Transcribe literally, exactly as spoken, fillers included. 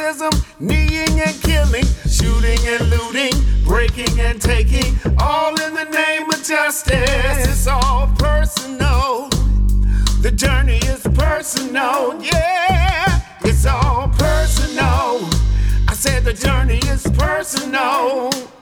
racism, kneeing and killing, shooting and looting, breaking and taking, all in the name of justice. It's all personal. The journey is personal, yeah. It's all personal. I said the journey is personal.